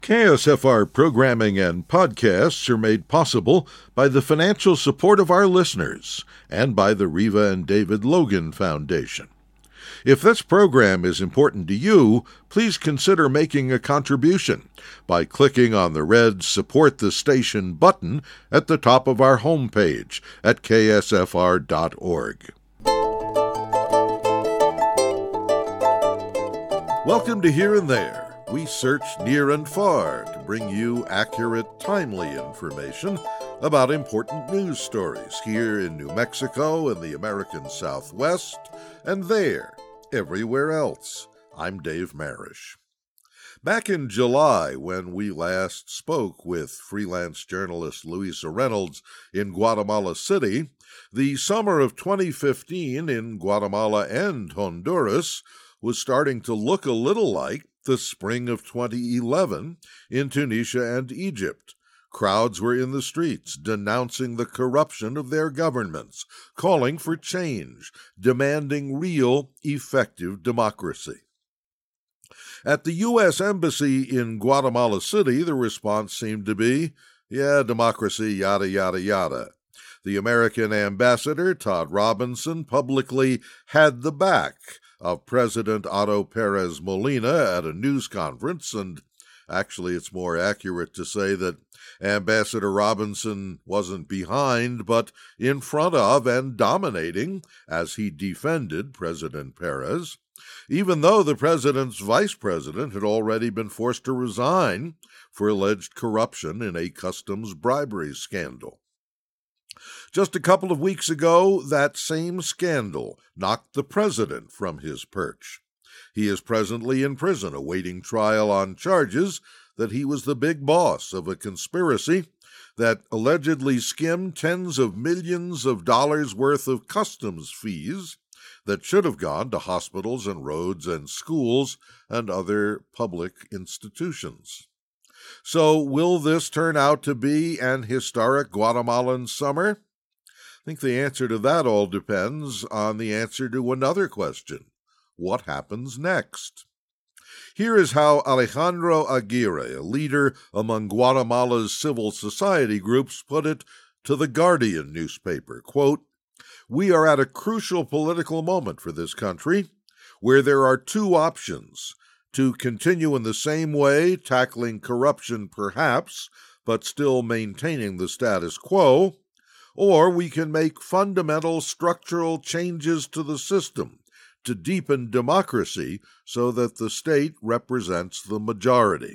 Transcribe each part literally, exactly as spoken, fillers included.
K S F R programming and podcasts are made possible by the financial support of our listeners and by the Reva and David Logan Foundation. If this program is important to you, please consider making a contribution by clicking on the red Support the Station button at the top of our homepage at K S F R dot org. Welcome to Here and There. We search near and far to bring you accurate, timely information about important news stories here in New Mexico and the American Southwest, and there, everywhere else. I'm Dave Marish. Back in July, when we last spoke with freelance journalist Luisa Reynolds in Guatemala City, the summer of twenty fifteen in Guatemala and Honduras was starting to look a little like the spring of twenty eleven in Tunisia and Egypt. Crowds were in the streets denouncing the corruption of their governments, calling for change, demanding real, effective democracy. At the U S Embassy in Guatemala City, the response seemed to be, yeah, democracy, yada, yada, yada. The American ambassador, Todd Robinson, publicly had the back of President Otto Perez Molina at a news conference, and actually it's more accurate to say that Ambassador Robinson wasn't behind, but in front of and dominating as he defended President Perez, even though the president's vice president had already been forced to resign for alleged corruption in a customs bribery scandal. Just a couple of weeks ago, that same scandal knocked the president from his perch. He is presently in prison awaiting trial on charges that he was the big boss of a conspiracy that allegedly skimmed tens of millions of dollars worth of customs fees that should have gone to hospitals and roads and schools and other public institutions. So will this turn out to be an historic Guatemalan summer? I think the answer to that all depends on the answer to another question. What happens next? Here is how Alejandro Aguirre, a leader among Guatemala's civil society groups, put it to the Guardian newspaper, quote, "We are at a crucial political moment for this country, where there are two options: to continue in the same way, tackling corruption perhaps, but still maintaining the status quo, or we can make fundamental structural changes to the system to deepen democracy so that the state represents the majority.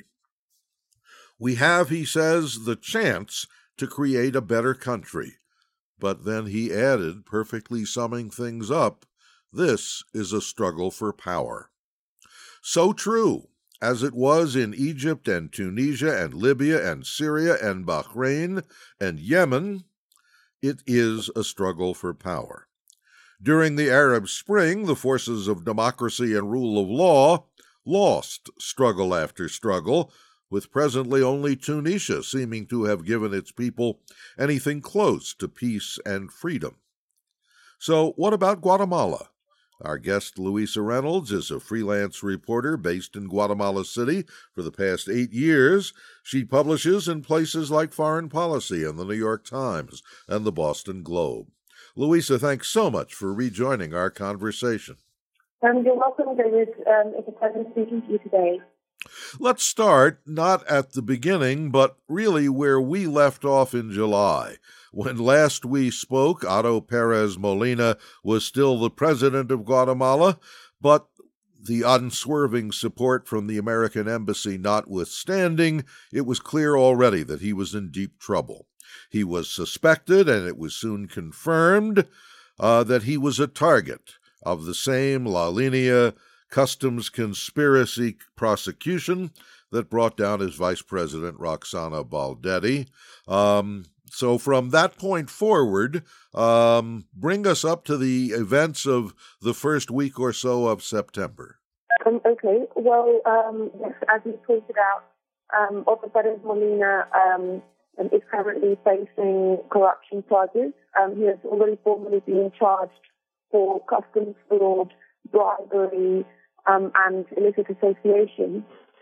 We have," he says, "the chance to create a better country." But then he added, perfectly summing things up, "This is a struggle for power." So true, as it was in Egypt and Tunisia and Libya and Syria and Bahrain and Yemen, it is a struggle for power. During the Arab Spring, the forces of democracy and rule of law lost struggle after struggle, with presently only Tunisia seeming to have given its people anything close to peace and freedom. So what about Guatemala? Our guest, Luisa Reynolds, is a freelance reporter based in Guatemala City for the past eight years. She publishes in places like Foreign Policy and the New York Times and the Boston Globe. Luisa, thanks so much for rejoining our conversation. Um, you're welcome, David. Um, it's a pleasure speaking to you today. Let's start not at the beginning, but really where we left off in July. When last we spoke, Otto Perez Molina was still the president of Guatemala, but the unswerving support from the American embassy notwithstanding, it was clear already that he was in deep trouble. He was suspected, and it was soon confirmed, uh, that he was a target of the same La Linea customs conspiracy prosecution that brought down his vice president, Roxana Baldetti. Um, so from that point forward, um, bring us up to the events of the first week or so of September. Um, okay, well, um, yes, as you pointed out, um, Otto Perez Molina um, is currently facing corruption charges. Um, he has already formally been charged for customs fraud, bribery, um, and illicit association.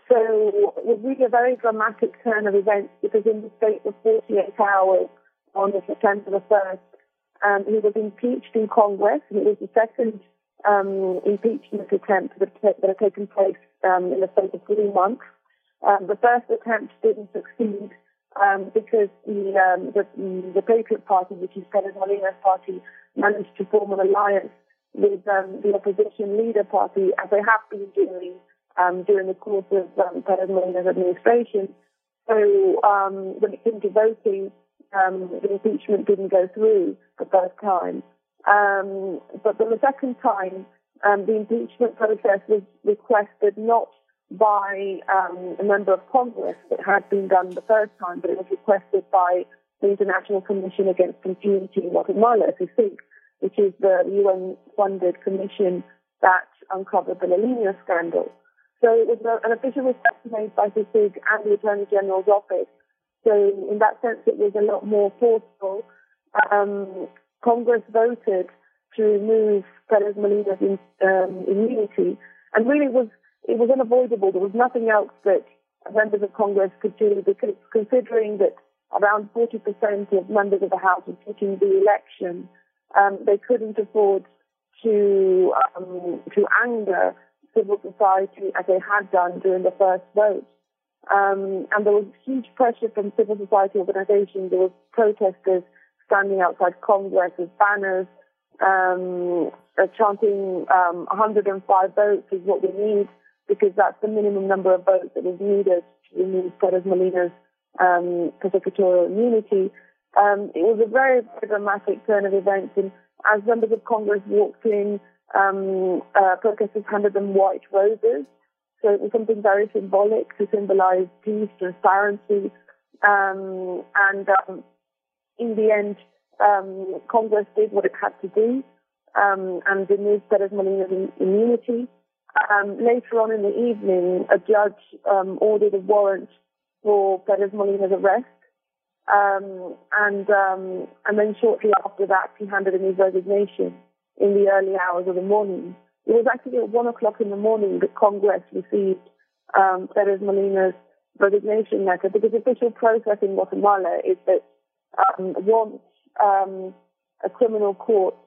So it was really a very dramatic turn of events because in the space of forty-eight hours on September the first, um, he was impeached in Congress, and it was the second um, impeachment attempt that, that had taken place um, in the space of three months. Um, the first attempt didn't succeed um, because the, um, the the Patriot Party, which is Perez Molina's party, managed to form an alliance with um, the opposition leader party, as they have been doing um, during the course of um, Perez Molina's administration. So um, when it came to voting, um, the impeachment didn't go through the first time. Um, but for the second time, um, the impeachment process was requested not by um, a member of Congress that had been done the first time, but it was requested by the International Commission Against Impunity in Guatemala, I think, which is the U N-funded commission that uncovered the La Línea scandal. So it was a, an official request made by CICIG and the Attorney General's office. So in that sense, it was a lot more forceful. Um, Congress voted to remove Perez Molina's in, um, immunity, and really it was it was unavoidable. There was nothing else that members of Congress could do, because considering that around forty percent of members of the House were taking the election, um, they couldn't afford to um, to anger civil society as they had done during the first vote. Um, and there was huge pressure from civil society organizations. There were protesters standing outside Congress with banners, um, uh, chanting um, one hundred five votes is what we need, because that's the minimum number of votes that was needed to remove Perez Molina's um, prosecutorial immunity. Um, it was a very, very dramatic turn of events, and as members of Congress walked in, um, uh, protesters handed them white roses. So it was something very symbolic to symbolize peace, transparency, um, and um, in the end, um, Congress did what it had to do um, and removed Perez Molina's immunity. Um, later on in the evening, a judge um, ordered a warrant for Perez Molina's arrest, um, and um, and then shortly after that, he handed in his resignation in the early hours of the morning. It was actually at one o'clock in the morning that Congress received um, Perez Molina's resignation letter, because the official process in Guatemala is that um, once um, a criminal court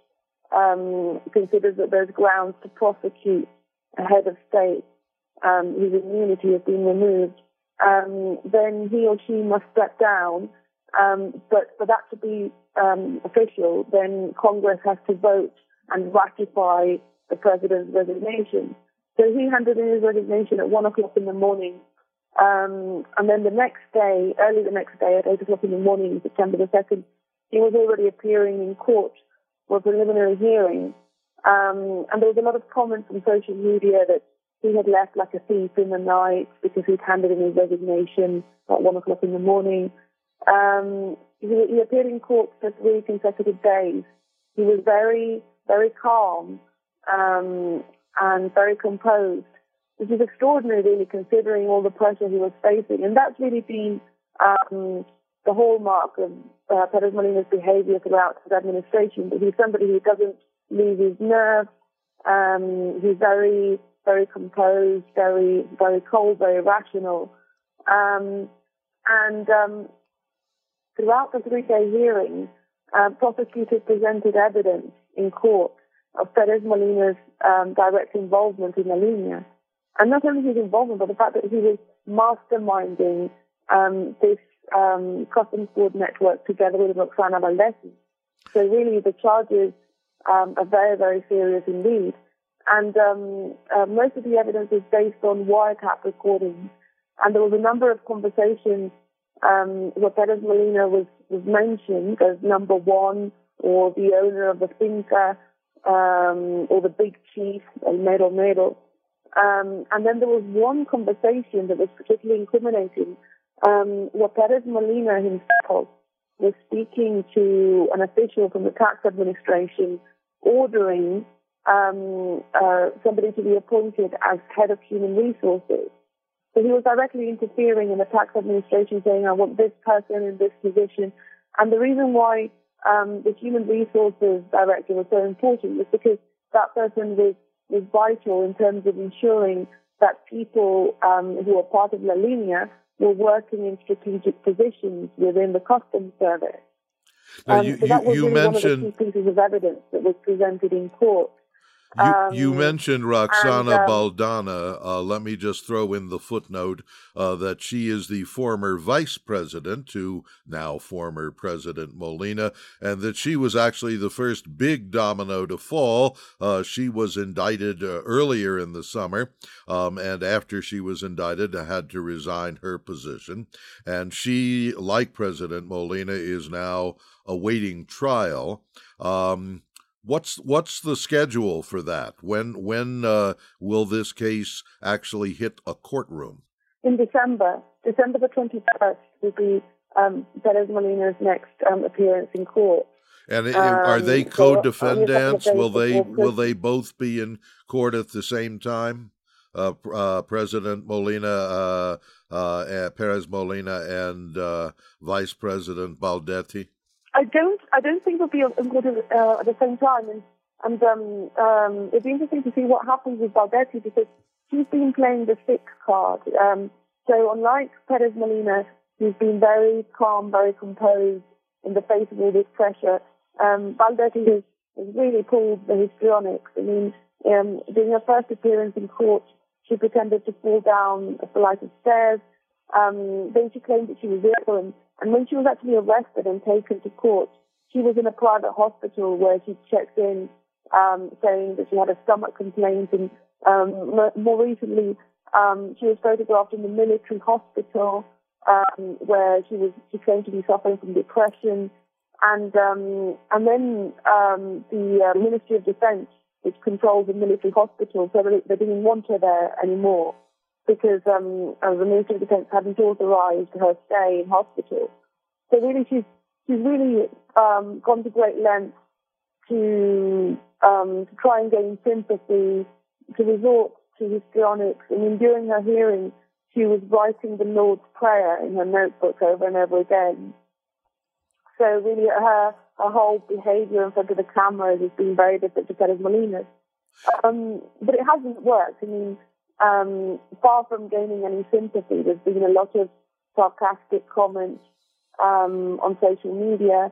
um, considers that there's grounds to prosecute a head of state um, whose immunity has been removed, um, then he or she must step down. Um, but for that to be um, official, then Congress has to vote and ratify the president's resignation. So he handed in his resignation at one o'clock in the morning. Um, and then the next day, early the next day, at eight o'clock in the morning, September the second, he was already appearing in court for a preliminary hearing. Um, and there was a lot of comments on social media that he had left like a thief in the night because he'd handed in his resignation at one o'clock in the morning. Um, he, he appeared in court for three consecutive days. He was very, very calm um, and very composed, which is extraordinary, really, considering all the pressure he was facing. And that's really been um, the hallmark of uh, Perez Molina's behavior throughout his administration. But he's somebody who doesn't lose his nerve. Um, he's very, very composed, very, very cold, very rational. Um, and um, throughout the three-day hearing, uh, prosecutors presented evidence in court of Perez Molina's um, direct involvement in La Línea. And not only his involvement, but the fact that he was masterminding um, this um, customs fraud network together with Roxana Valdez. So really the charges um, are very, very serious indeed. And um, uh, most of the evidence is based on wiretap recordings. And there was a number of conversations um, where Perez Molina was, was mentioned as number one, or the owner of the finca, um, or the big chief, El Mero Mero. Um, and then there was one conversation that was particularly incriminating, um, where Perez Molina himself was speaking to an official from the tax administration, ordering um, uh, somebody to be appointed as head of human resources. So he was directly interfering in the tax administration, saying, I want this person in this position. And the reason why um, the human resources director was so important was because that person was was vital in terms of ensuring that people um, who are part of La Linea were working in strategic positions within the customs service. Now, Um, you, so that you, was you really mentioned one of the key pieces of evidence that was presented in court. You, Um, you mentioned Roxana and, um, Baldana. Uh, let me just throw in the footnote uh, that she is the former vice president to now former President Molina, and that she was actually the first big domino to fall. Uh, she was indicted uh, earlier in the summer, um, and after she was indicted, had to resign her position. And she, like President Molina, is now awaiting trial. Um, What's what's the schedule for that? When when uh, will this case actually hit a courtroom? In December, December the twenty-first will be um, Perez Molina's next um, appearance in court. And Um, are they so co-defendants? Will they will they Christmas. both be in court at the same time? Uh, uh, President Molina, uh, uh, Perez Molina, and uh, Vice President Baldetti? I don't. I don't think they'll be in court uh, at the same time, and and um, um, it'd be interesting to see what happens with Baldetti because she's been playing the sick card. Um, so unlike Perez Molina, who's been very calm, very composed in the face of all this pressure, um, Baldetti has, has really pulled the histrionics. I mean, um, during her first appearance in court, she pretended to fall down a flight of stairs. Um, then she claimed that she was ill, and, and when she was actually arrested and taken to court, she was in a private hospital where she checked in, um, saying that she had a stomach complaint. And um, more recently, um, she was photographed in the military hospital um, where she was she claimed to be suffering from depression. And um, and then um, the uh, Ministry of Defense, which controls the military hospital, so they, they didn't want her there anymore, because um, uh, the Ministry of Defense hadn't authorized her stay in hospital. So really, she's she's really um, gone to great lengths to um, to try and gain sympathy, to resort to histrionics. I mean, during her hearing, she was writing the Lord's Prayer in her notebook over and over again. So really, her her whole behavior in front of the cameras has been very different to Perez Molina's. Um, but it hasn't worked. I mean, Um, far from gaining any sympathy, there's been a lot of sarcastic comments um, on social media.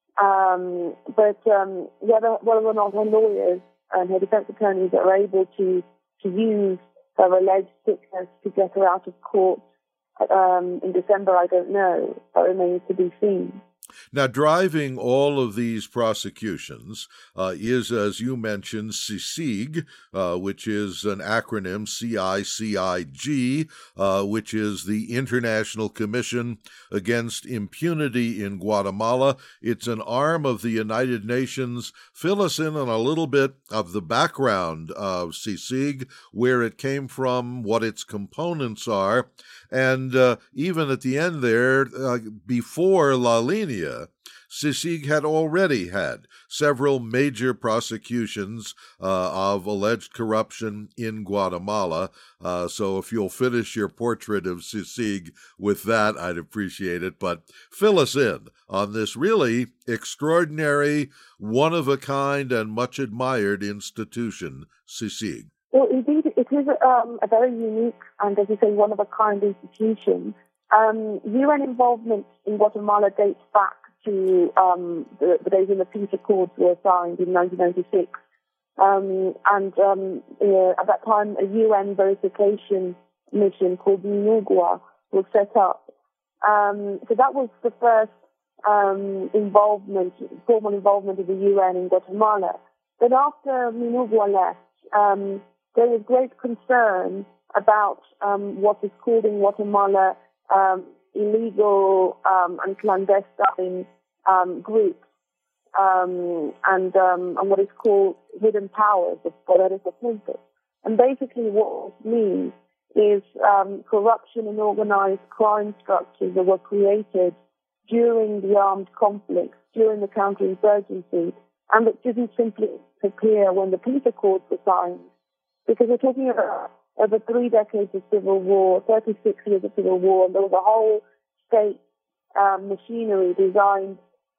Um, but um, whether, whether or not her lawyers and her defense attorneys are able to, to use her alleged sickness to get her out of court um, in December, I don't know. That remains to be seen. Now, driving all of these prosecutions uh, is, as you mentioned, CICIG, uh, which is an acronym, C I C I G, uh, which is the International Commission Against Impunity in Guatemala. It's an arm of the United Nations. Fill us in on a little bit of the background of CICIG, where it came from, what its components are, and uh, even at the end there, uh, before La Linea, CICIG had already had several major prosecutions uh, of alleged corruption in Guatemala. Uh, so if you'll finish your portrait of CICIG with that, I'd appreciate it. But fill us in on this really extraordinary, one-of-a-kind, and much-admired institution, CICIG. Well, indeed, it is um, a very unique and, as you say, one-of-a-kind institution. Um, U N involvement in Guatemala dates back to um, the, the days when the peace accords were signed in nineteen ninety-six. Um, and um, uh, at that time, a U N verification mission called MINUGUA was set up. Um, so that was the first um, involvement, formal involvement of the U N in Guatemala. But after MINUGUA left, um, there was great concern about um, what is called in Guatemala um, illegal um, and clandestine um, groups um, and, um, and what is called hidden powers, of poderes ocultos. And basically what it means is um, corruption and organized crime structures that were created during the armed conflict, during the counterinsurgency, and that didn't simply appear when the peace accords were signed. Because we're talking about over three decades of civil war, thirty-six years of civil war, and there was a whole state um, machinery designed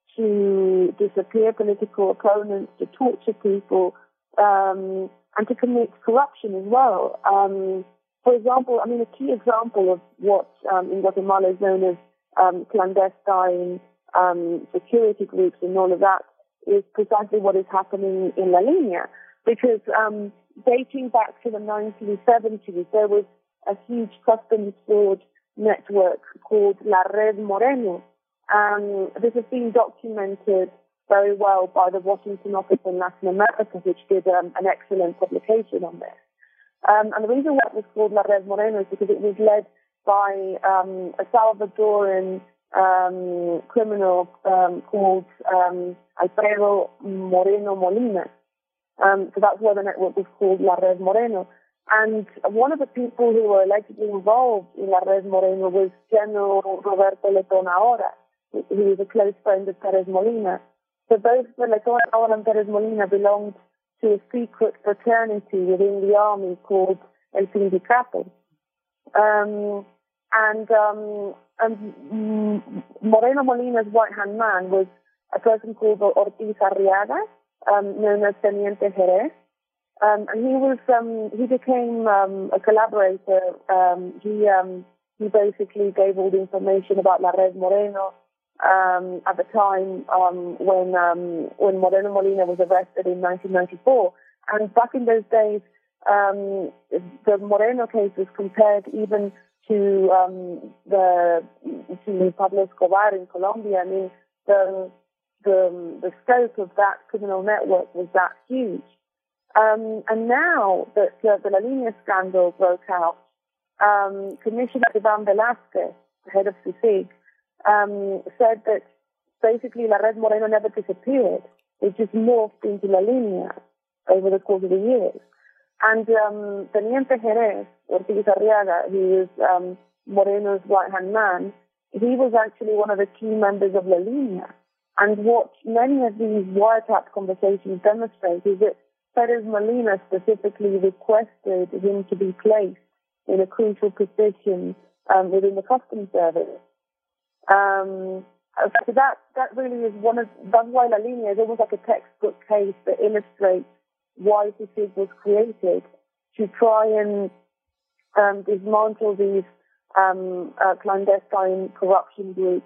to disappear political opponents, to torture people, um, and to commit corruption as well. Um, for example, I mean, a key example of what um, in Guatemala is known as um, clandestine um, security groups and all of that is precisely what is happening in La Línea. Because um, dating back to the nineteen seventies, there was a huge customs fraud network called La Red Moreno. Um, this has been documented very well by the Washington Office in Latin America, which did um, an excellent publication on this. Um, and the reason why it was called La Red Moreno is because it was led by um, a Salvadoran um, criminal um, called um, Alfredo Moreno Molina. Um, so that's why the network was called La Red Moreno. And one of the people who were allegedly involved in La Red Moreno was General Roberto Letón Ahora, who is a close friend of Pérez Molina. So both Letón Ahora and Pérez Molina belonged to a secret fraternity within the army called El Sindicato. Um, and, um, and Moreno Molina's right-hand man was a person called Ortiz Arriaga, um, known as Teniente Jerez. Um, and he was, um, he became um, a collaborator. Um, he, um, he basically gave all the information about La Red Moreno um, at the time um, when um, when Moreno Molina was arrested in nineteen ninety-four. And back in those days, um, the Moreno case was compared even to um, the to Pablo Escobar in Colombia. I mean, the the the scope of that criminal network was that huge. Um, and now that uh, the La Línea scandal broke out, um, Commissioner Iván Velázquez, the head of CICIG, um, said that basically La Red Moreno never disappeared. It just morphed into La Línea over the course of the years. And um, Teniente Jerez, Ortiz Arriaga, who is um, Moreno's right-hand man, he was actually one of the key members of La Línea. And what many of these wiretap conversations demonstrate is that Pérez Molina specifically requested him to be placed in a crucial position um, within the customs service. Um, so that that really is one of that's why La Línea is almost like a textbook case that illustrates why CICIG was created, to try and um, dismantle these um, uh, clandestine corruption groups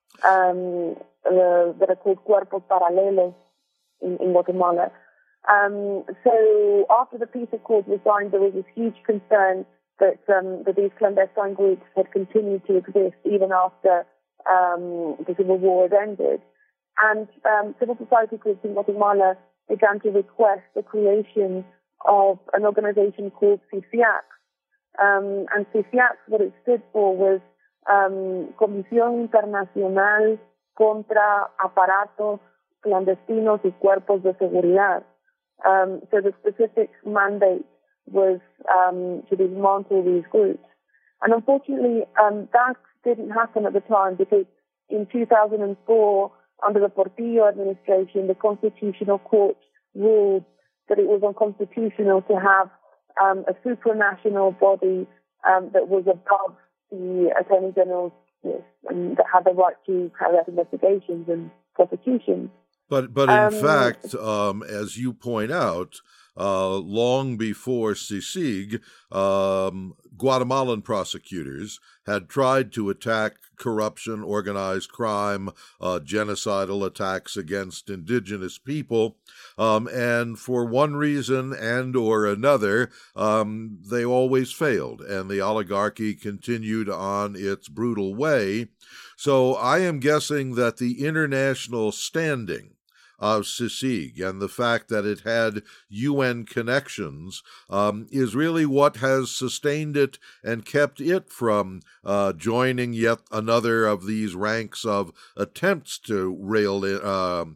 um, uh, that are called cuerpos paralelos in, in Guatemala. Um, so after the peace accord was signed, there was this huge concern that, um, that these clandestine groups had continued to exist even after um, the civil war had ended. And um, civil society groups in Guatemala began to request the creation of an organization called CICIAC. Um, and CICIAC, what it stood for was um, Comisión Internacional contra Aparatos Clandestinos y Cuerpos de Seguridad. Um, so the specific mandate was um, to dismantle these groups. And unfortunately, um, that didn't happen at the time because in two thousand four, under the Portillo administration, the Constitutional Court ruled that it was unconstitutional to have um, a supranational body um, that was above the Attorney General's list and that had the right to carry out investigations and prosecutions. But but in um, fact, um, as you point out, uh, long before CICIG, um, Guatemalan prosecutors had tried to attack corruption, organized crime, uh, genocidal attacks against indigenous people, um, and for one reason and or another, um, they always failed, and the oligarchy continued on its brutal way. So I am guessing that the international standing of CICIG and the fact that it had U N connections um, is really what has sustained it and kept it from uh, joining yet another of these ranks of attempts to rail in, uh,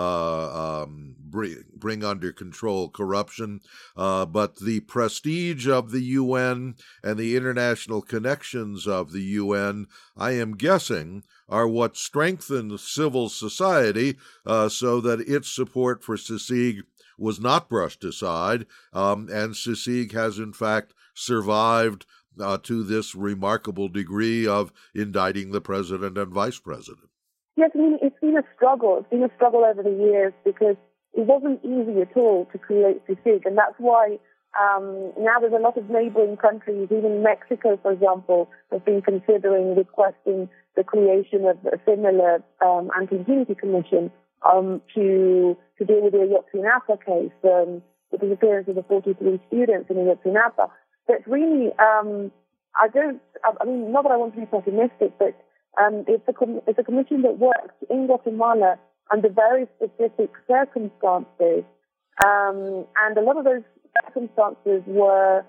uh, um, bring, bring under control corruption. Uh, but the prestige of the U N and the international connections of the U N, I am guessing, are what strengthened civil society uh, so that its support for CICIG was not brushed aside, um, and CICIG has in fact survived uh, to this remarkable degree of indicting the president and vice president. Yes, I mean, it's been a struggle. It's been a struggle over the years because it wasn't easy at all to create CICIG, and that's why Um, now there's a lot of neighboring countries, even Mexico, for example, have been considering requesting the creation of a similar um, anti-impunity commission um, to to deal with the Ayotzinapa case, um, the disappearance of the forty-three students in Ayotzinapa. But really, um, I don't, I mean, not that I want to be pessimistic, but um, it's, a com- it's a commission that works in Guatemala under very specific circumstances. Um, and a lot of those circumstances were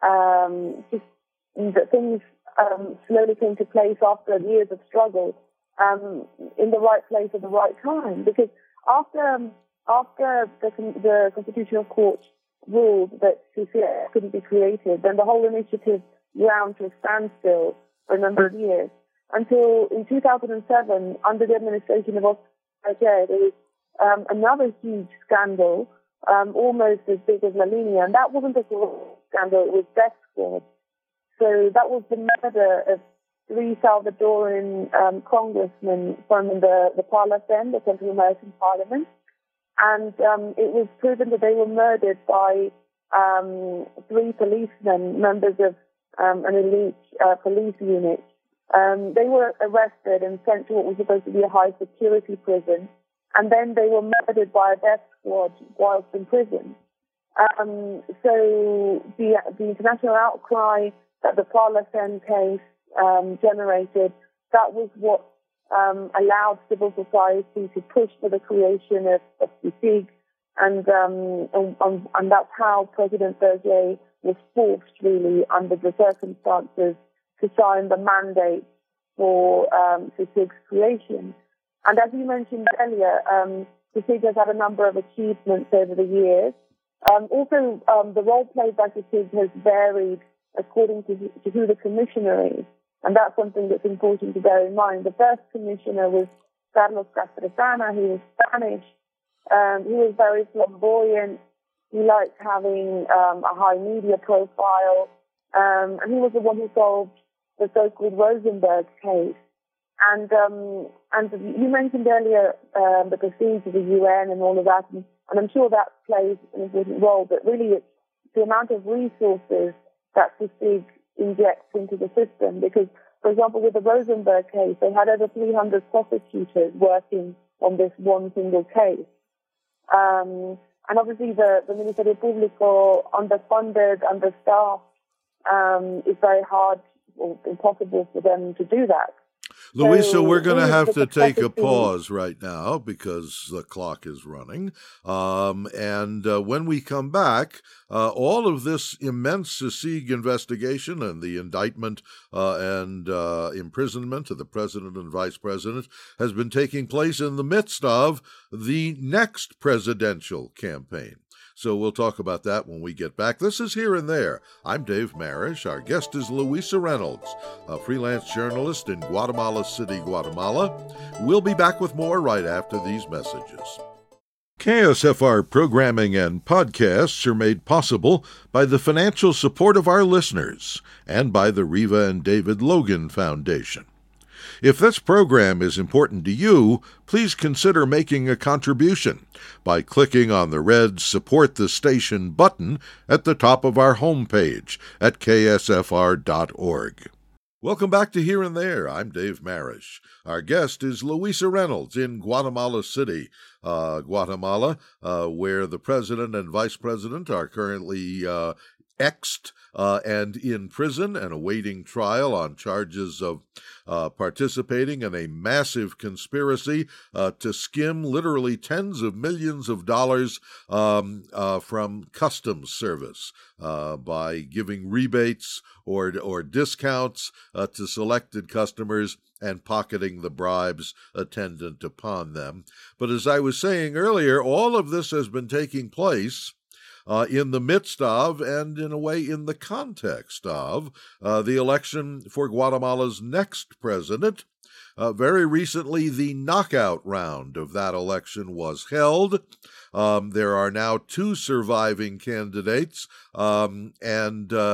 um, just that things um, slowly came to place after years of struggle um, in the right place at the right time. Because after um, after the, the Constitutional Court ruled that C C S couldn't be created, then the whole initiative ground to a standstill for a number of years until in two thousand seven, under the administration of Oscar Ayer, there was um, another huge scandal. Um, almost as big as La Línea, and that wasn't a scandal, it was death squad. So that was the murder of three Salvadoran um, congressmen from the, the Parlacen, the Central American Parliament, and um, it was proven that they were murdered by um, three policemen, members of um, an elite uh, police unit. Um, they were arrested and sent to what was supposed to be a high-security prison, and then they were murdered by a death squad whilst in prison. Um, so the, the international outcry that the Parlacen case um, generated, that was what um, allowed civil society to push for the creation of, of C I C I G, and, um, and, and that's how President Berger was forced, really, under the circumstances, to sign the mandate for um, C I C I G's creation. And as you mentioned earlier, um, C I C I G has had a number of achievements over the years. Um, also, um, the role played by C I C I G has varied according to, to who the commissioner is. And that's something that's important to bear in mind. The first commissioner was Carlos Castresana. He was Spanish. Um, he was very flamboyant. He liked having um, a high media profile. Um, and he was the one who solved the so-called Rosenberg case. And um, and you mentioned earlier um, the proceedings of the U N and all of that, and, and I'm sure that plays an important role, but really it's the amount of resources that C I C I G injects into the system. Because, for example, with the Rosenberg case, they had over three hundred prosecutors working on this one single case. Um, and obviously the, the Ministerio Público, underfunded, understaffed, um, it's very hard or impossible for them to do that. Louisa, so, we're going to have to take a thing. pause right now because the clock is running. Um, and uh, when we come back, uh, all of this immense C I C I G investigation and the indictment uh, and uh, imprisonment of the president and vice president has been taking place in the midst of the next presidential campaign. So we'll talk about that when we get back. This is Here and There. I'm Dave Marish. Our guest is Louisa Reynolds, a freelance journalist in Guatemala City, Guatemala. We'll be back with more right after these messages. K S F R programming and podcasts are made possible by the financial support of our listeners and by the Riva and David Logan Foundation. If this program is important to you, please consider making a contribution by clicking on the red Support the Station button at the top of our homepage at k s f r dot org. Welcome back to Here and There. I'm Dave Marish. Our guest is Louisa Reynolds in Guatemala City, uh, Guatemala, uh, where the president and vice president are currently uh, exed uh, and in prison and awaiting trial on charges of uh, participating in a massive conspiracy uh, to skim literally tens of millions of dollars um, uh, from customs service uh, by giving rebates or or discounts uh, to selected customers and pocketing the bribes attendant upon them. But as I was saying earlier, all of this has been taking place Uh, in the midst of, and in a way in the context of, uh, the election for Guatemala's next president. Uh, very recently, the knockout round of that election was held. Um, there are now two surviving candidates, um, and uh,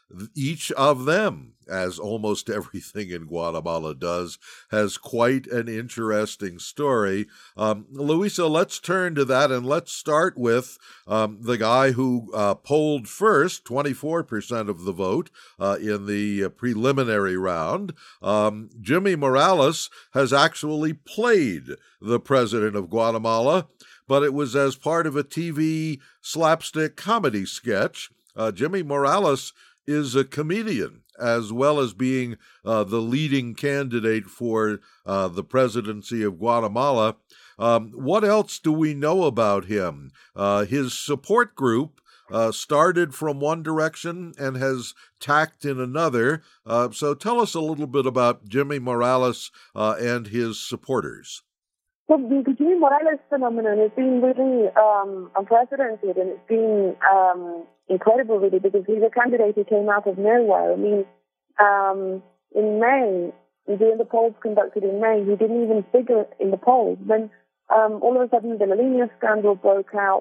each of them, as almost everything in Guatemala does, has quite an interesting story. Um, Luisa, let's turn to that, and let's start with um, the guy who uh, polled first, twenty-four percent of the vote uh, in the uh, preliminary round. Um, Jimmy Morales has actually played the president of Guatemala, but it was as part of a T V slapstick comedy sketch. Uh, Jimmy Morales is a comedian, as well as being uh, the leading candidate for uh, the presidency of Guatemala. Um, what else do we know about him? Uh, his support group uh, started from one direction and has tacked in another. Uh, so tell us a little bit about Jimmy Morales uh, and his supporters. Well, the Jimmy Morales phenomenon has been really um, unprecedented, and it's been um, incredible, really, because he's a candidate who came out of nowhere. I mean, um, in May, during the polls conducted in May, he didn't even figure in the polls. Then um, all of a sudden, the La Línea scandal broke out.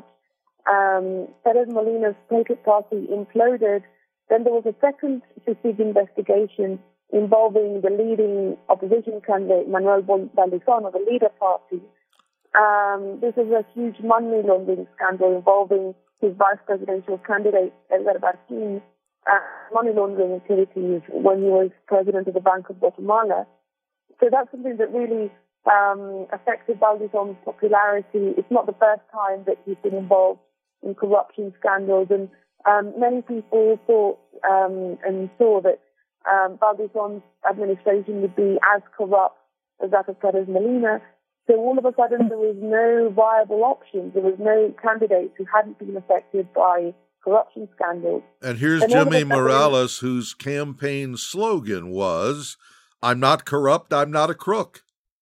Um, Perez Molina's Patriot Party imploded. Then there was a second specific investigation involving the leading opposition candidate, Manuel Valdizón, of the Leader Party. Um, this is a huge money laundering scandal involving his vice presidential candidate, Edgar Barquín, uh, money laundering activities when he was president of the Bank of Guatemala. So that's something that really um, affected Valdizón's popularity. It's not the first time that he's been involved in corruption scandals, and um, many people thought um, and saw that Um, Valdizón's administration would be as corrupt as that of Perez Molina. So all of a sudden there was no viable options. There was no candidates who hadn't been affected by corruption scandals. And here's and Jimmy Morales, whose campaign slogan was, "I'm not corrupt, I'm not a crook."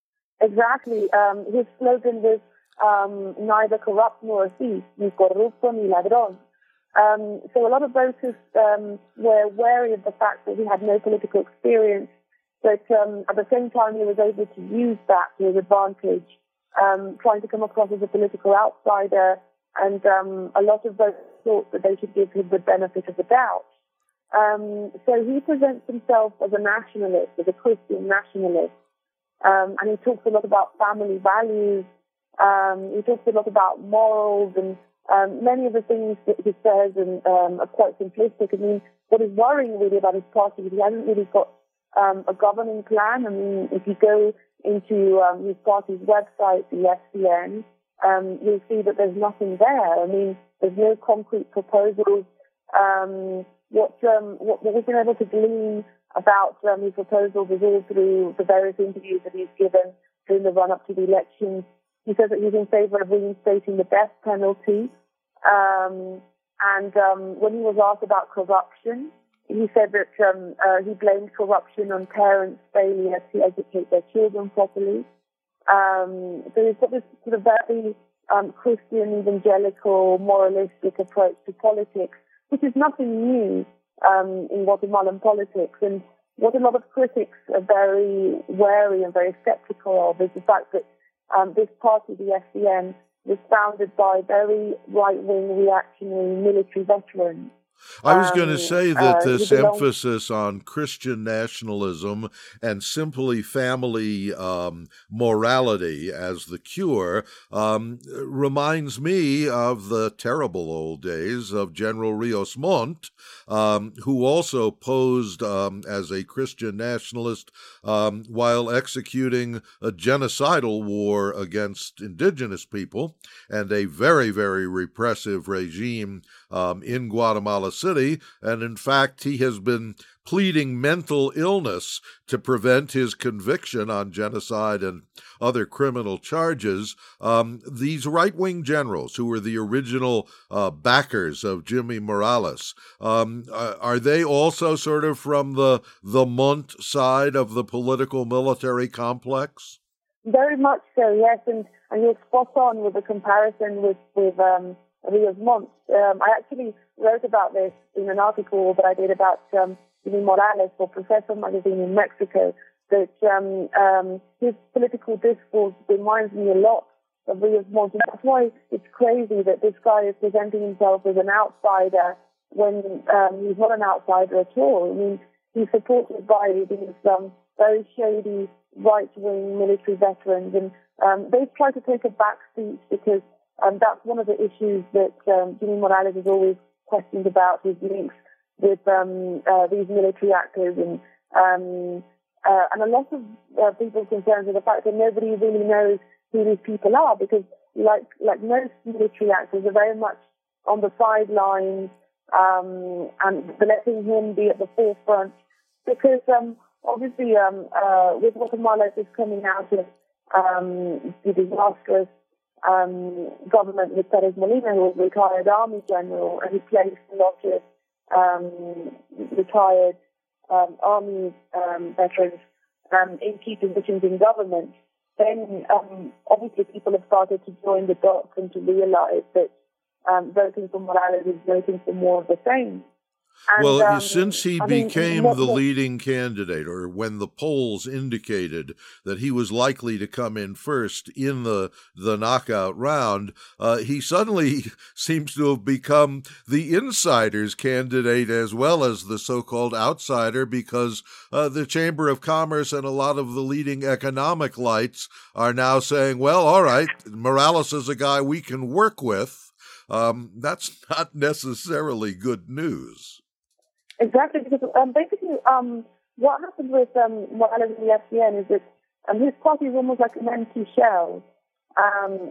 Exactly. Um, his slogan was, um, neither corrupt nor a thief, ni corrupto ni ladrón. Um, so a lot of voters um, were wary of the fact that he had no political experience, but um, at the same time he was able to use that to his advantage, um, trying to come across as a political outsider, and um, a lot of voters thought that they should give him the benefit of the doubt. Um, so he presents himself as a nationalist, as a Christian nationalist, um, and he talks a lot about family values. Um, he talks a lot about morals, and Um, many of the things that he says and, um, are quite simplistic. I mean, what is worrying really about his party is he hasn't really got um, a governing plan. I mean, if you go into um, his party's website, the F C N, um, you'll see that there's nothing there. I mean, there's no concrete proposals. Um, what, um, what, what we've been able to glean about um, his proposals is all through the various interviews that he's given during the run-up to the elections. He says that he's in favor of reinstating the death penalty. Um, and um, when he was asked about corruption, he said that um, uh, he blamed corruption on parents' failure to educate their children properly. Um, so he's got this sort of very um, Christian, evangelical, moralistic approach to politics, which is nothing new um, in Guatemalan politics. And what a lot of critics are very wary and very skeptical of is the fact that Um, this party, the F C N, was founded by very right-wing reactionary military veterans. I was um, going to say that uh, this emphasis on Christian nationalism and simply family um, morality as the cure um, reminds me of the terrible old days of General Rios Montt, um, who also posed um, as a Christian nationalist um, while executing a genocidal war against indigenous people and a very, very repressive regime um, in Guatemala City, and in fact he has been pleading mental illness to prevent his conviction on genocide and other criminal charges. Um, these right-wing generals, who were the original uh, backers of Jimmy Morales, um, are they also sort of from the the Montt side of the political military complex? Very much so, yes, and, and you're spot on with the comparison with with um, Rios Montt. Um, I actually wrote about this in an article that I did about um, Jimmy Morales for Professor magazine in Mexico, that um, um, his political discourse reminds me a lot of Rios Montt, and that's why it's crazy that this guy is presenting himself as an outsider when um, he's not an outsider at all. I mean, he's supported by these um, very shady right-wing military veterans, and um, they've tried to take a back seat because um, that's one of the issues that um, Jimmy Morales is always questioned about, his links with um, uh, these military actors, and um, uh, and a lot of uh, people's concerns are the fact that nobody really knows who these people are, because like like most military actors are very much on the sidelines, um, and letting him be at the forefront, because um, obviously um, uh, with Guatemala is coming out of um, the disastrous um, government with Perez Molina, who was a retired army general, and he placed a lot of um, retired um, army um, veterans um, in key positions in government. Then um, obviously people have started to join the dots and to realize that um, voting for Morales is voting for more of the same. And, well, um, since he I mean, became what, the what, leading candidate, or when the polls indicated that he was likely to come in first in the the knockout round, uh, he suddenly seems to have become the insider's candidate as well as the so-called outsider, because uh, the Chamber of Commerce and a lot of the leading economic lights are now saying, well, all right, Morales is a guy we can work with. Um, that's not necessarily good news. Exactly, because um, basically um, what happened with um, Morales in the F C N is that um, his party is almost like an empty shell. Um,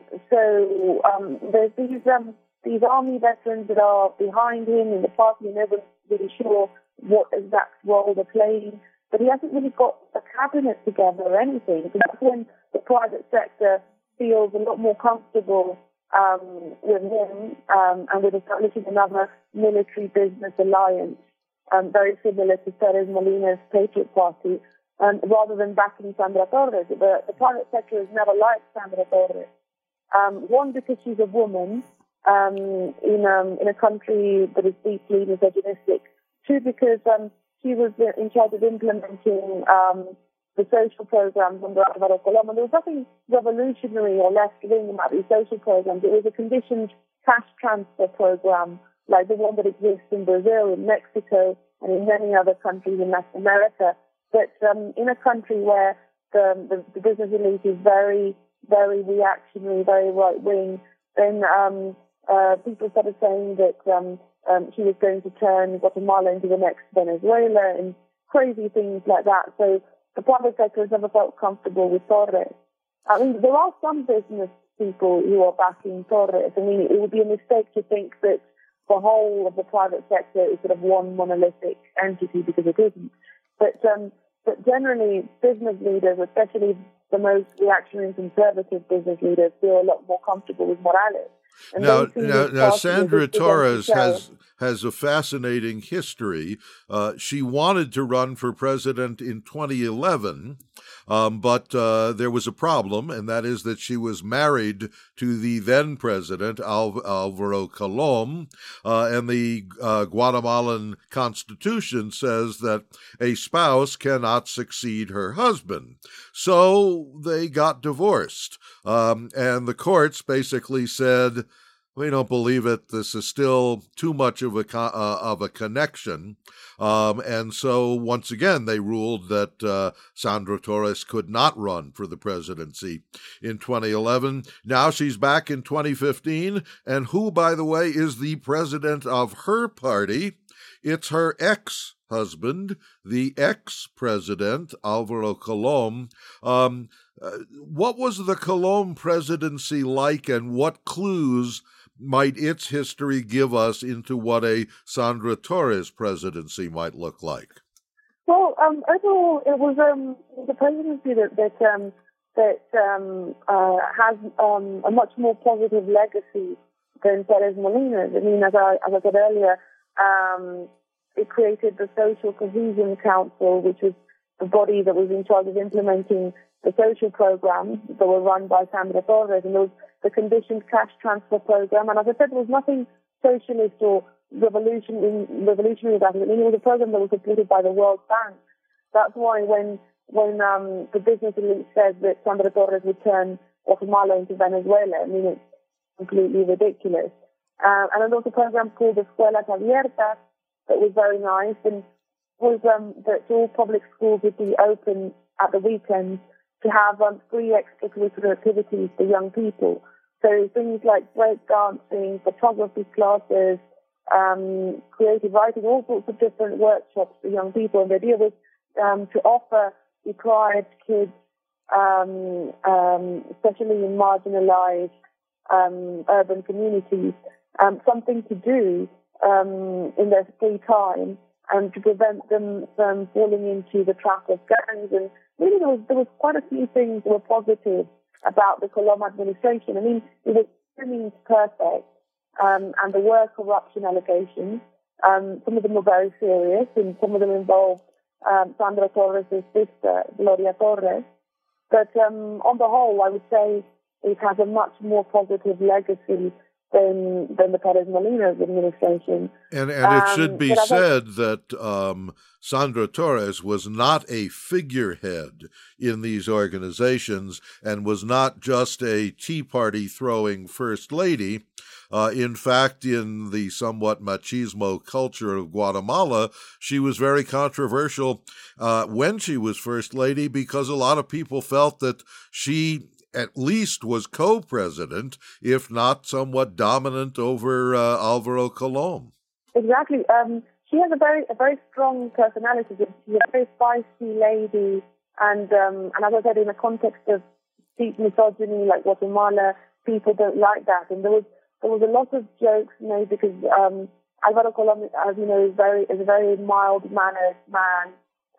so um, there's these um, these army veterans that are behind him in the party, and nobody's really sure what exact role they're playing. But he hasn't really got a cabinet together or anything. So that's when the private sector feels a lot more comfortable um, with him um, and with establishing another military business alliance. Um, very similar to Perez Molina's Patriot Party, um, rather than backing Sandra Torres. The, the private sector has never liked Sandra Torres. Um, one, because she's a woman um, in, um, in a country that is deeply misogynistic. Two, because um, she was in charge of implementing um, the social programs under Alvaro Colom. And there was nothing revolutionary or left-wing about these social programs. It was a conditioned cash transfer program, like the one that exists in Brazil, in Mexico, and in many other countries in Latin America. But um, in a country where the, the, the business elite is very, very reactionary, very right-wing, then um, uh, people started saying that um, um, she was going to turn Guatemala into the next Venezuela and crazy things like that. So the private sector has never felt comfortable with Torres. I mean, there are some business people who are backing Torres. I mean, it would be a mistake to think that the whole of the private sector is sort of one monolithic entity, because it isn't. But um, but generally, business leaders, especially the most reactionary and conservative business leaders, feel a lot more comfortable with Morales. And Now, now, now Sandra Torres has has a fascinating history. Uh, she wanted to run for president in twenty eleven, um, but uh, there was a problem, and that is that she was married to the then president, Al- Alvaro Colom, uh, and the uh, Guatemalan Constitution says that a spouse cannot succeed her husband. So they got divorced, um, and the courts basically said, we don't believe it. This is still too much of a uh, of a connection, um, and so once again they ruled that uh, Sandra Torres could not run for the presidency in twenty eleven. Now she's back in twenty fifteen, and who, by the way, is the president of her party? It's her ex-husband, the ex-president Alvaro Colom. Um, uh, what was the Colom presidency like, and what clues might its history give us into what a Sandra Torres presidency might look like? Well, um, overall, it was um, the presidency that that, um, that um, uh, has um, a much more positive legacy than Perez Molina's. I mean, as I, as I said earlier, um, it created the Social Cohesion Council, which was the body that was in charge of implementing the social programs that were run by Sandra Torres, and there was the conditioned cash transfer program. And as I said, there was nothing socialist or revolution, revolutionary about it. I mean, it was a program that was supported by the World Bank. That's why when when um, the business elite says that Sandra Torres would turn Guatemala into Venezuela, I mean, it's completely ridiculous. Uh, and there was a program called Escuelas Abiertas that was very nice, and was um, that all public schools would be open at the weekends to have um, free extracurricular activities for young people. So things like break dancing, photography classes, um, creative writing, all sorts of different workshops for young people. And the idea was um, to offer deprived kids, um, um, especially in marginalized um, urban communities, um, something to do um, in their free time, and to prevent them from falling into the trap of gangs. And really, there was, there was quite a few things that were positive about the Colom administration. I mean, it was by no means perfect, um, and there were corruption allegations. Um, some of them were very serious, and some of them involved um, Sandra Torres' sister, Gloria Torres. But um, on the whole, I would say it has a much more positive legacy than than the Perez Molina administration. And and it Um, should be but I said that um, Sandra Torres was not a figurehead in these organizations and was not just a Tea Party throwing first lady. Uh, in fact, in the somewhat machismo culture of Guatemala, she was very controversial uh, when she was first lady, because a lot of people felt that she at least was co-president, if not somewhat dominant over uh, Alvaro Colom. Exactly. Um, she has a very a very strong personality. She's a very feisty lady, and um, and as I said, in the context of deep misogyny like Guatemala, people don't like that. And there was there was a lot of jokes made because um, Alvaro Colom, as you know, is very is a very mild mannered man,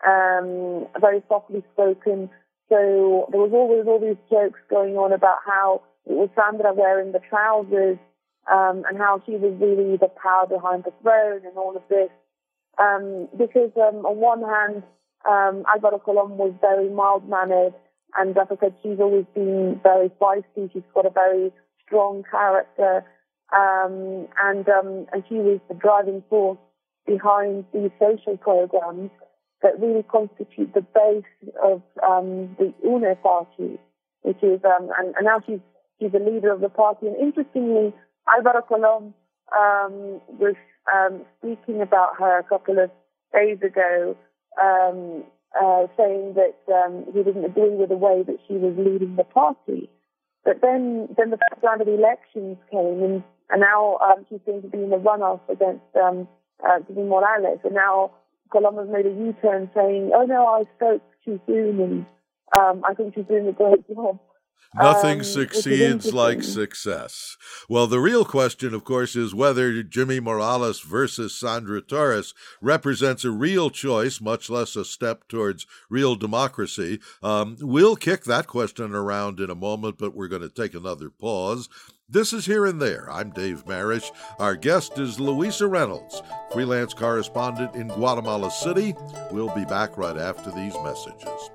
um, very softly spoken. So there was always all these jokes going on about how it was Sandra wearing the trousers, um, and how she was really the power behind the throne and all of this. Um, because um, on one hand, um, Alvaro Colom was very mild-mannered, and as I said, she's always been very feisty. She's got a very strong character, um, and um, and she was the driving force behind these social programs that really constitute the base of um, the UNE party, which is, um, and, and now she's she's the leader of the party. And interestingly, Alvaro Colom um, was um, speaking about her a couple of days ago, um, uh, saying that um, he didn't agree with the way that she was leading the party. But then, then the first round of elections came, and, and now um, she's going to be in the runoff against um, uh, Jimmy Morales, and now Colom has made a U-turn saying, oh no, I spoke too soon, and um, I think she's doing a great job. Nothing Um, succeeds like success. Well, the real question, of course, is whether Jimmy Morales versus Sandra Torres represents a real choice, much less a step towards real democracy. Um, we'll kick that question around in a moment, but we're going to take another pause. This is Here and There. I'm Dave Marish. Our guest is Luisa Reynolds, freelance correspondent in Guatemala City. We'll be back right after these messages.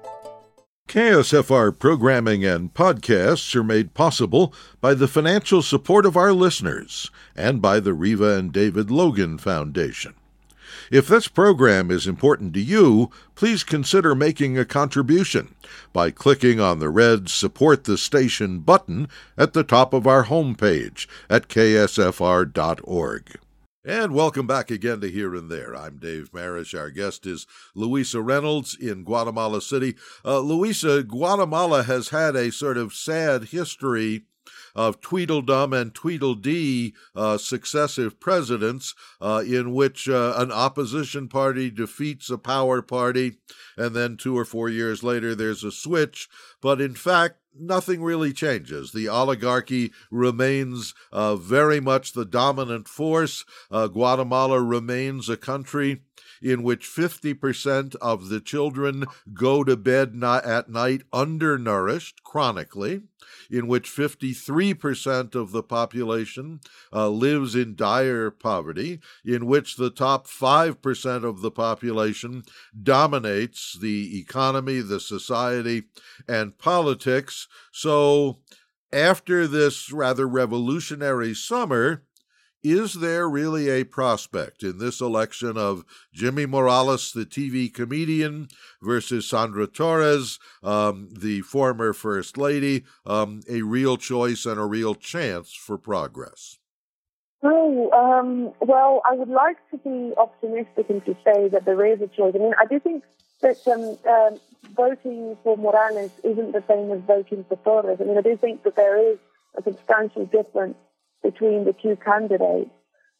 K S F R programming and podcasts are made possible by the financial support of our listeners and by the Riva and David Logan Foundation. If this program is important to you, please consider making a contribution by clicking on the red Support the Station button at the top of our homepage at K S F R dot org. And welcome back again to Here and There. I'm Dave Marish. Our guest is Luisa Reynolds in Guatemala City. Uh, Luisa, Guatemala has had a sort of sad history of Tweedledum and Tweedledee uh, successive presidents uh, in which uh, an opposition party defeats a power party, and then two or four years later there's a switch. But in fact, nothing really changes. The oligarchy remains uh, very much the dominant force. Uh, Guatemala remains a country in which fifty percent of the children go to bed not at night undernourished chronically, in which fifty-three percent of the population uh, lives in dire poverty, in which the top five percent of the population dominates the economy, the society, and politics. So after this rather revolutionary summer, is there really a prospect in this election of Jimmy Morales, the T V comedian, versus Sandra Torres, um, the former First Lady, um, a real choice and a real chance for progress? Oh, um, well, I would like to be optimistic and to say that there is a choice. I mean, I do think that um, um, voting for Morales isn't the same as voting for Torres. I mean, I do think that there is a substantial difference between the two candidates.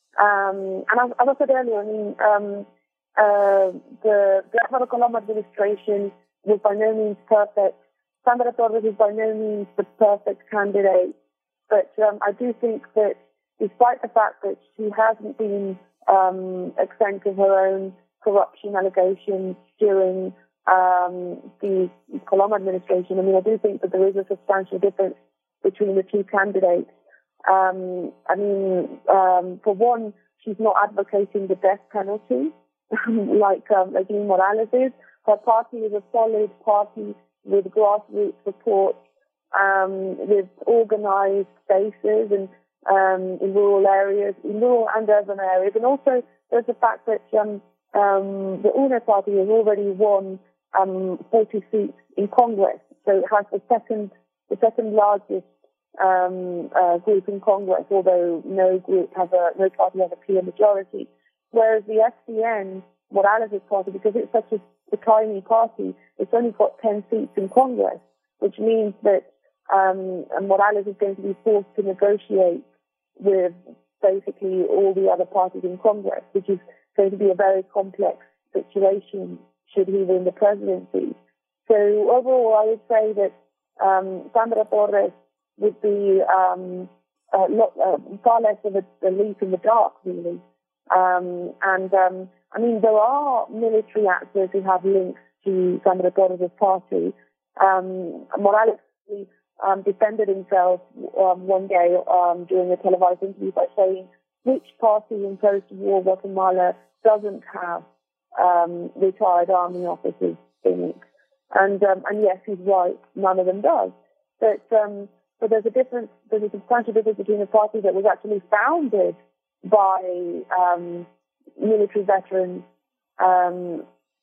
Um, and as, as I said earlier, I mean, um, uh, the, the Álvaro Colom administration was by no means perfect. Sandra Torres is by no means the perfect candidate. But um, I do think that despite the fact that she hasn't been um, exempt of her own corruption allegations during um, the Colom administration, I mean, I do think that there is a substantial difference between the two candidates. Um, I mean, um, for one, she's not advocating the death penalty like um, like Evo Morales is. Her party is a solid party with grassroots support, um, with organized spaces and um, in rural areas, in rural and urban areas. And also there's the fact that um, um, the UNE party has already won um, forty seats in Congress. So it has the second, the second largest um, uh, group in Congress, although no group has a, no party has a clear majority. Whereas the S D N, Morales' party, because it's such a, a tiny party, it's only got ten seats in Congress, which means that um, Morales is going to be forced to negotiate with basically all the other parties in Congress, which is going to be a very complex situation should he win the presidency. So overall, I would say that um, Sandra Torres would be um, a lot, uh, far less of a, a leap in the dark, really. Um, and um, I mean, there are military actors who have links to Sandra Torres' party. Um, Morales um, defended himself um, one day um, during a televised interview by saying which party in post-war Guatemala doesn't have um, retired army officers in it. And um, and yes, he's right, none of them does. But um, but there's a difference. There's a substantial difference between a party that was actually founded by um, military veterans um,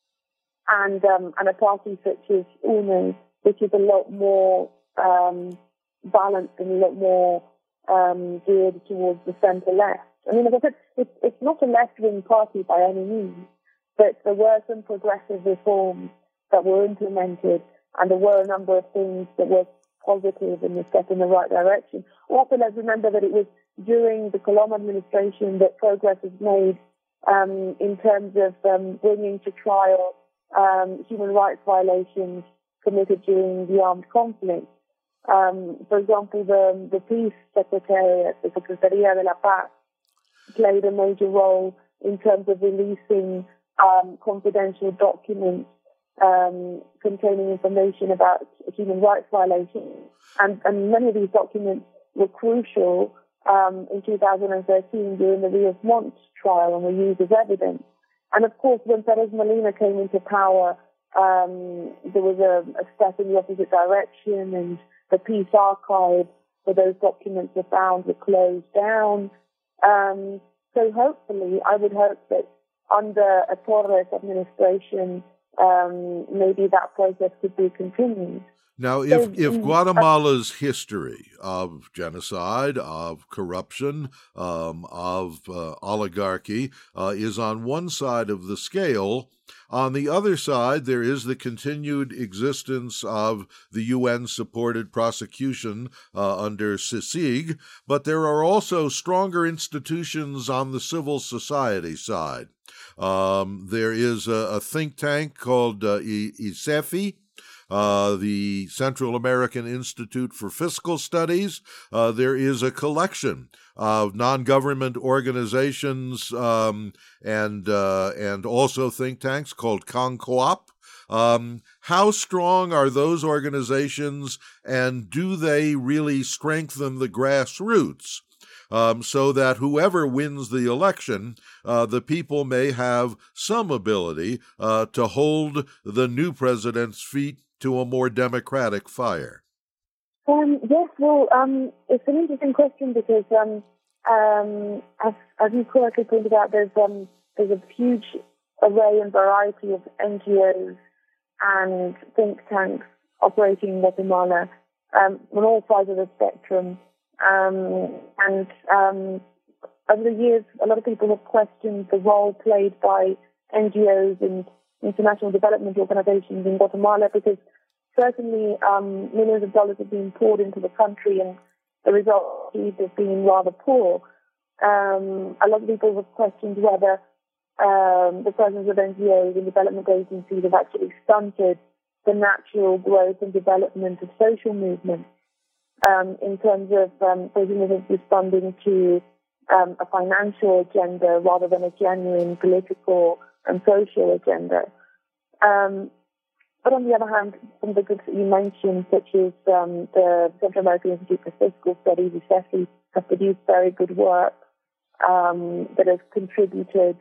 and um, and a party such as UNE, which is a lot more um, balanced and a lot more um, geared towards the centre-left. I mean, as I said, it's, it's not a left-wing party by any means, but there were some progressive reforms that were implemented, and there were a number of things that were positive and a step in the right direction. Also, let's remember that it was during the Colom administration that progress was made um, in terms of um, bringing to trial um, human rights violations committed during the armed conflict. Um, for example, the, the Peace Secretariat, the Secretaría de la Paz, played a major role in terms of releasing um, confidential documents um, containing information about human rights violations. And, and many of these documents were crucial um, in two thousand thirteen during the Rios Montt trial and were used as evidence. And of course, when Perez Molina came into power, um, there was a, a step in the opposite direction, and the Peace Archive, where those documents were found, were closed down. Um, so hopefully, I would hope that under a Torres administration, um, maybe that process could be continued. Now, if, so, if Guatemala's history of genocide, of corruption, um, of uh, oligarchy uh, is on one side of the scale, on the other side, there is the continued existence of the U N-supported prosecution uh, under CICIG, but there are also stronger institutions on the civil society side. Um, there is a, a think tank called uh, I C E F I, Uh, the Central American Institute for Fiscal Studies. Uh, there is a collection of non-government organizations um, and uh, and also think tanks called CONCOOP. Um, how strong are those organizations, and do they really strengthen the grassroots? Um, so that whoever wins the election, uh, the people may have some ability uh, to hold the new president's feet to a more democratic fire? Um, yes, well, um, it's an interesting question because, um, um, as, as you correctly pointed out, there's um, there's a huge array and variety of N G Os and think tanks operating in Guatemala um, on all sides of the spectrum. Um, and um, over the years, a lot of people have questioned the role played by N G Os and international development organizations in Guatemala, because certainly um, millions of dollars have been poured into the country and the result has been rather poor. Um, a lot of people have questioned whether um, the presence of N G Os and development agencies have actually stunted the natural growth and development of social movements um, in terms of um, social movements responding to um, a financial agenda rather than a genuine political and social agenda. Um, but on the other hand, some of the groups that you mentioned, such as um, the Central American Institute for Fiscal Studies, I C E F I, have produced very good work um, that has contributed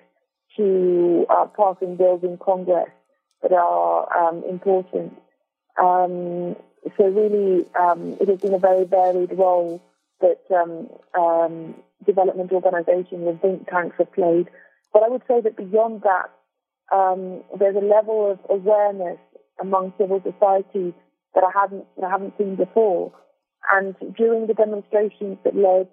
to uh, passing bills in Congress that are um, important. Um, so really, um, it has been a very varied role that um, um, development organizations and think tanks have played. But I would say that beyond that, um, there's a level of awareness among civil society that I haven't, that I haven't seen before. And during the demonstrations that led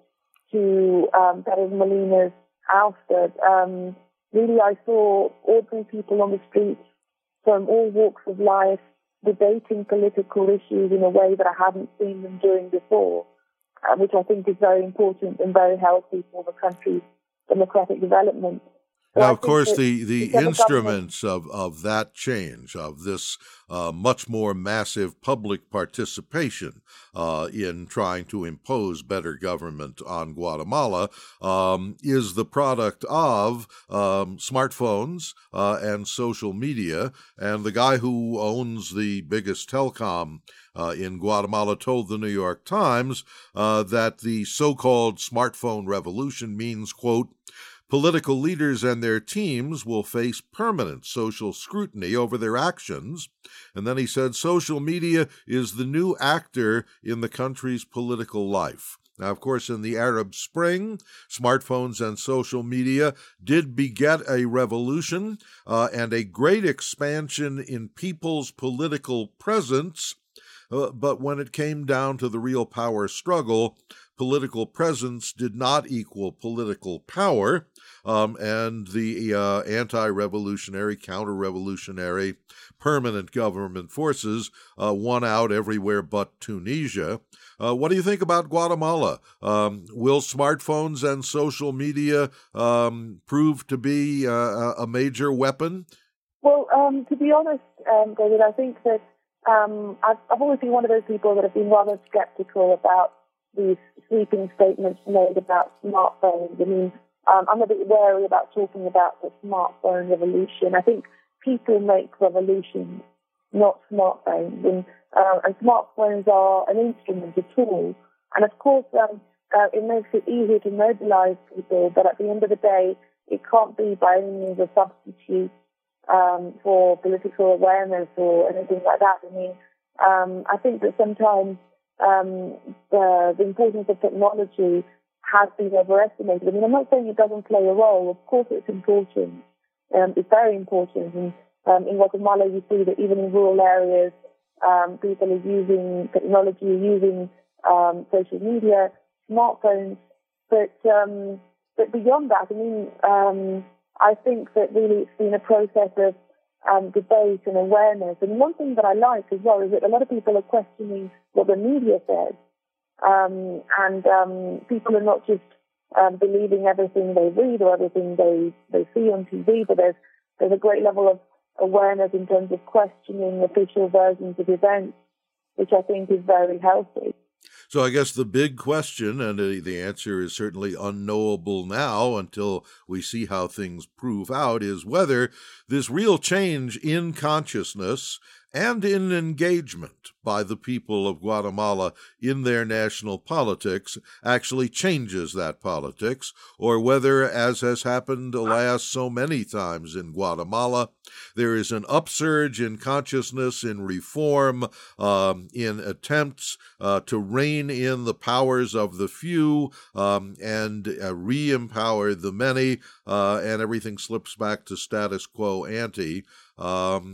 to um, Perez Molina's ouster, um, really I saw ordinary people on the streets from all walks of life debating political issues in a way that I hadn't seen them doing before, uh, which I think is very important and very healthy for the country's democratic development. So now, I of think course, that the, the whichever instruments of, of that change, of this uh, much more massive public participation uh, in trying to impose better government on Guatemala, um, is the product of um, smartphones uh, and social media. And the guy who owns the biggest telecom Uh, in Guatemala told the New York Times uh, that the so-called smartphone revolution means, quote, political leaders and their teams will face permanent social scrutiny over their actions. And then he said social media is the new actor in the country's political life. Now, of course, in the Arab Spring, smartphones and social media did beget a revolution uh, and a great expansion in people's political presence. Uh, but when it came down to the real power struggle, political presence did not equal political power, um, and the uh, anti-revolutionary, counter-revolutionary, permanent government forces uh, won out everywhere but Tunisia. Uh, what do you think about Guatemala? Um, will smartphones and social media um, prove to be uh, a major weapon? Well, um, to be honest, um, David, I think that Um, I've, I've always been one of those people that have been rather skeptical about these sweeping statements made about smartphones. I mean, um, I'm a bit wary about talking about the smartphone revolution. I think people make revolutions, not smartphones. And, uh, and smartphones are an instrument, a tool. And of course, um, uh, it makes it easier to mobilize people, but at the end of the day, it can't be by any means a substitute Um, for political awareness or anything like that. I mean, um, I think that sometimes um, the, the importance of technology has been overestimated. I mean, I'm not saying it doesn't play a role. Of course it's important. Um, it's very important. And um, in Guatemala, you see that even in rural areas, um, people are using technology, using um, social media, smartphones. But, um, but beyond that, I mean, um, I think that really it's been a process of um, debate and awareness. And one thing that I like as well is that a lot of people are questioning what the media says. Um, and um, people are not just um, believing everything they read or everything they, they see on T V, but there's, there's a great level of awareness in terms of questioning official versions of events, which I think is very healthy. So I guess the big question, and the answer is certainly unknowable now until we see how things prove out, is whether this real change in consciousness and in engagement by the people of Guatemala in their national politics actually changes that politics, or whether, as has happened, alas, so many times in Guatemala, there is an upsurge in consciousness, in reform, um, in attempts uh, to rein in the powers of the few um, and uh, re-empower the many, uh, and everything slips back to status quo ante. Um,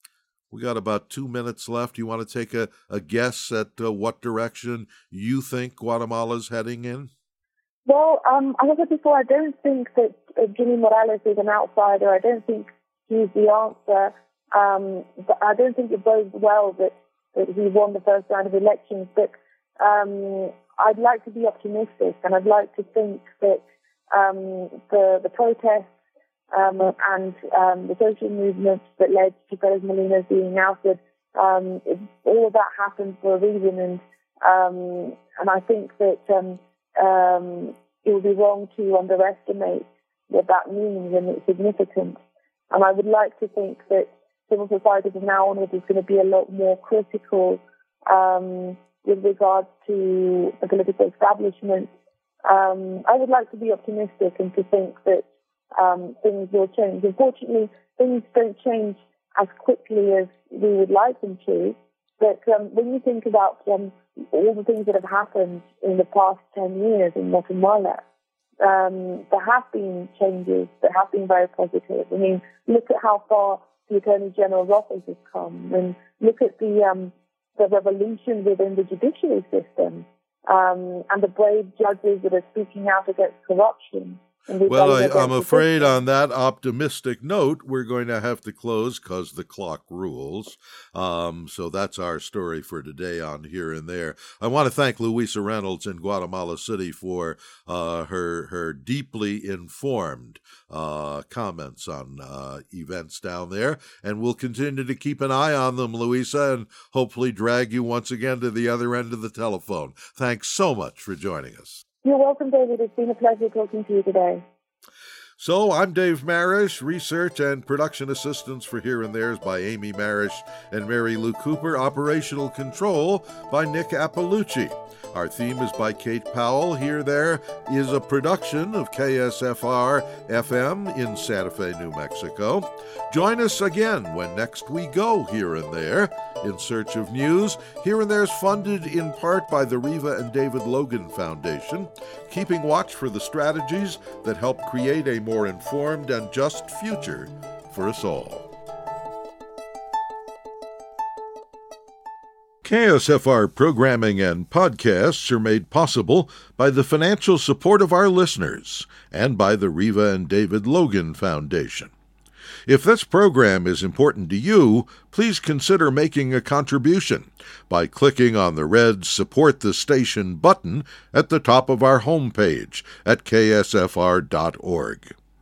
We got about two minutes left. You want to take a, a guess at uh, what direction you think Guatemala's heading in? Well, um, as I said before, I don't think that uh, Jimmy Morales is an outsider. I don't think he's the answer. Um, but I don't think it bodes well that, that he won the first round of elections. But um, I'd like to be optimistic, and I'd like to think that um, the the protests um, and um, the social movements that led to Perez Molina being ousted, um, it, all of that happened for a reason, and um, and I think that um, um, it would be wrong to underestimate what that means and its significance. And I would like to think that civil society from now onwards is going to be a lot more critical um, with regards to the political establishment. Um, I would like to be optimistic and to think that um, things will change. Unfortunately, things don't change as quickly as we would like them to. But um, when you think about um, all the things that have happened in the past ten years in Guatemala, um, there have been changes that have been very positive. I mean, look at how far the Attorney General's office has come, and look at the um, the revolution within the judiciary system, um, and the brave judges that are speaking out against corruption. Well, I, I'm afraid on that optimistic note, we're going to have to close because the clock rules. Um, so that's our story for today on Here and There. I want to thank Luisa Reynolds in Guatemala City for uh, her her deeply informed uh, comments on uh, events down there. And we'll continue to keep an eye on them, Luisa, and hopefully drag you once again to the other end of the telephone. Thanks so much for joining us. You're welcome, David. It's been a pleasure talking to you today. So I'm Dave Marish. Research and production assistance for Here and There's by Amy Marish and Mary Lou Cooper. Operational control by Nick Appalucci. Our theme is by Kate Powell. Here There is a production of K S F R F M in Santa Fe, New Mexico. Join us again when next we go Here and There in search of news. Here and There's funded in part by the Riva and David Logan Foundation, keeping watch for the strategies that help create a more informed and just future for us all. K S F R programming and podcasts are made possible by the financial support of our listeners and by the Riva and David Logan Foundation. If this program is important to you, please consider making a contribution by clicking on the red Support the Station button at the top of our homepage at K S F R dot org.